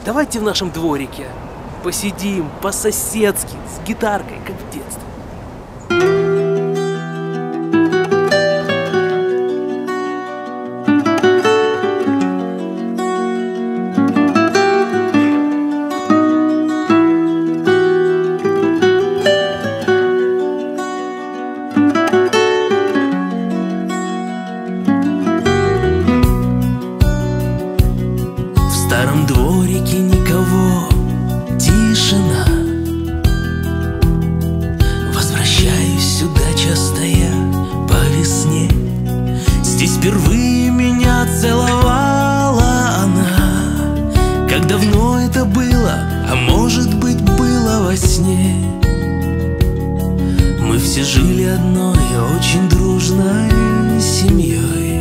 Давайте в нашем дворике посидим по-соседски, с гитаркой, как в детстве. В старом дворике никого, тишина. Возвращаюсь сюда часто я по весне. Здесь впервые меня целовала она. Как давно это было, а может быть было во сне. Мы все жили одной очень дружной семьей.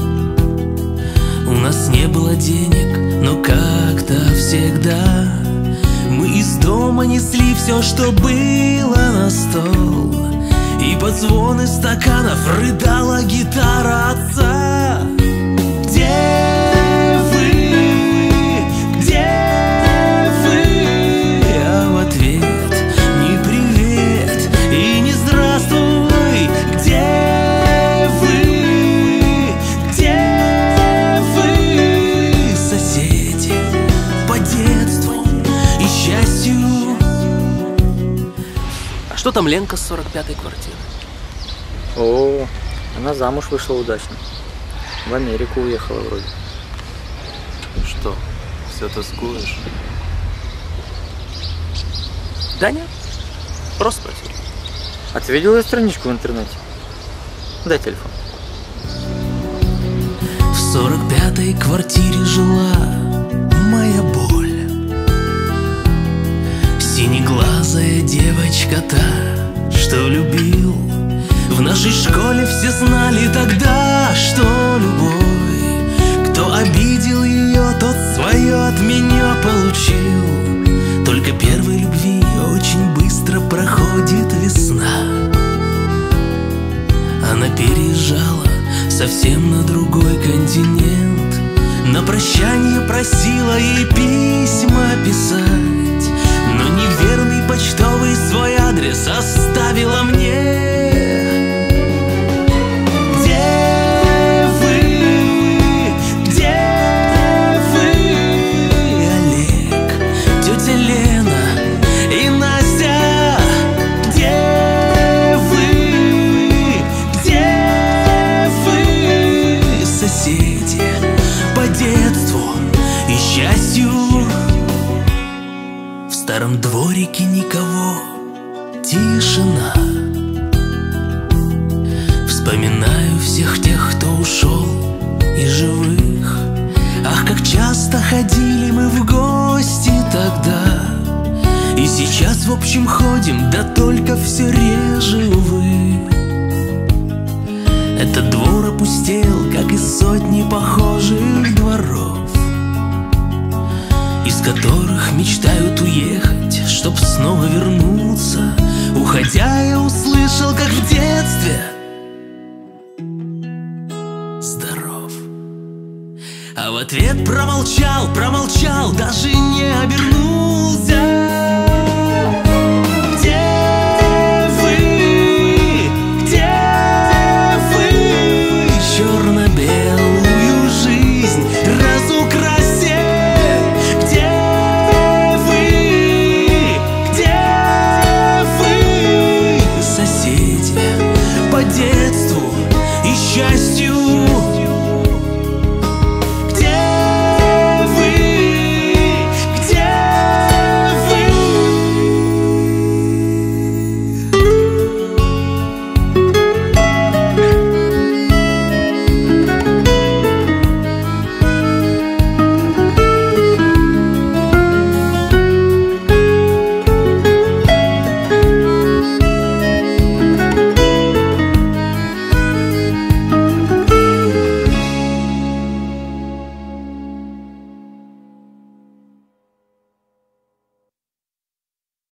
У нас не было денег, но как-то всегда мы из дома несли все, что было на стол. И под звоны стаканов рыдала гитара отца. Где вы? Где вы? А в ответ ни привет и не здравствуй. Где вы? Где вы? Соседи по детству и счастью. А что там Ленка с 45-й квартиры? О, она замуж вышла удачно. В Америку уехала вроде. Что, все тоскуешь? Да нет, просто спросил. А ты видел ее страничку в интернете? Дай телефон. В 45-й квартире жила моя боль. Синеглазая девочка та, что любил. В нашей школе все знали тогда, что любой, кто обидел ее, тот свое от меня получил. Только первой любви очень быстро проходит весна. Она переезжала совсем на другой континент. На прощание просила ей письма писать, но неверный почтовый свой адрес оставила мне. Где вы? Где вы? Олег, тетя Лена и Настя. Где вы? Где вы? Соседи по детству и счастью. В старом дворике никого, тишина. Вспоминаю всех тех, кто ушел, и живых. Ах, как часто ходили мы в гости тогда. И сейчас в общем ходим, да только все реже, увы. Этот двор опустел, как и сотни похожих дворов, из которых мечтают уехать, чтоб снова вернуться. Уходя, я услышал, как в детстве: здоров. А в ответ промолчал, даже не обернулся.